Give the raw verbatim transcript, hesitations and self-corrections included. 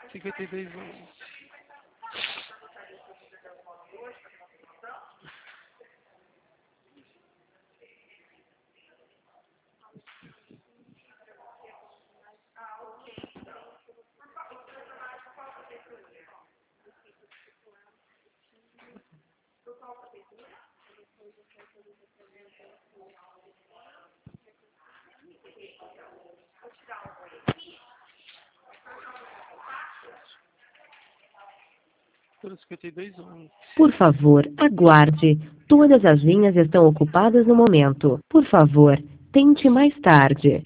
cinquenta e dois onze. cinquenta e dois onze. Por favor, aguarde. Todas as linhas estão ocupadas no momento. Por favor, tente mais tarde.